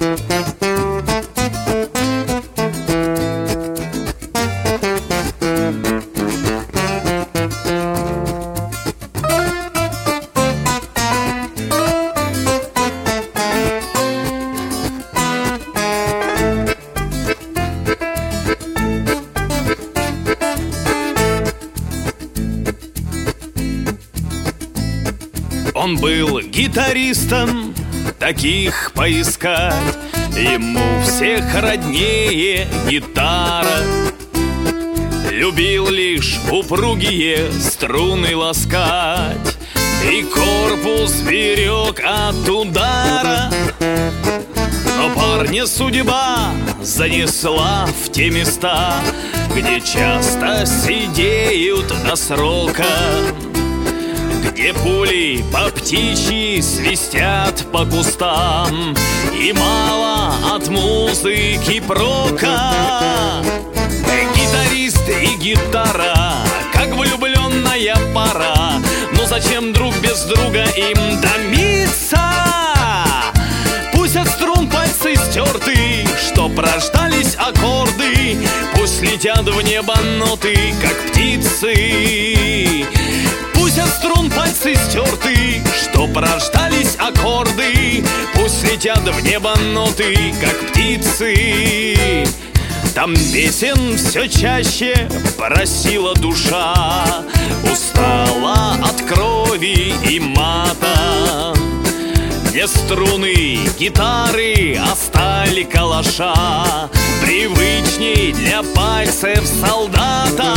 Он был гитаристом, таких поискать. Ему всех роднее гитара. Любил лишь упругие струны ласкать и корпус берег от удара. Но парня судьба занесла в те места, где часто сидеют до срока, где пули по птичьи свистят по кустам, и мало от музыки прока. Гитарист и гитара, как влюбленная пара, но зачем друг без друга им томиться? Пусть от струн пальцы стерты, чтоб рождались аккорды, пусть летят в небо ноты, как птицы. Пусть от струн пальцы стерты, чтоб рождались аккорды, пусть летят в небо ноты, как птицы. Там песен все чаще просила душа, устала от крови и мата, где струны гитары, а стали калаша привычней для пальцев солдата.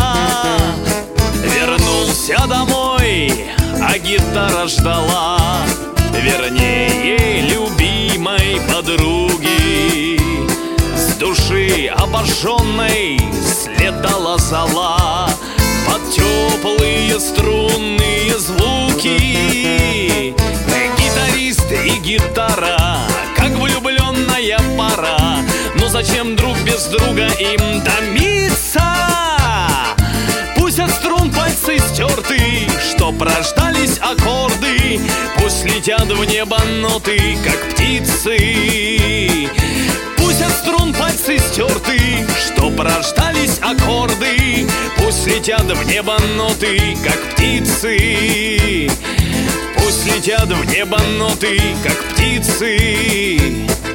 Вернулся домой, а гитара ждала, вернее, любимой подруги. С души обожженной слетала зола под теплые струнные звуки. Гитарист и гитара, как влюбленная пара, но зачем друг без друга им томиться? Пусть от струн пальцы стерты, чтоб рождались аккорды, пусть летят в небо ноты, как птицы. Пусть от струн пальцы стерты, чтоб рождались аккорды, пусть летят в небо ноты, как птицы. Пусть летят в небо ноты, как птицы.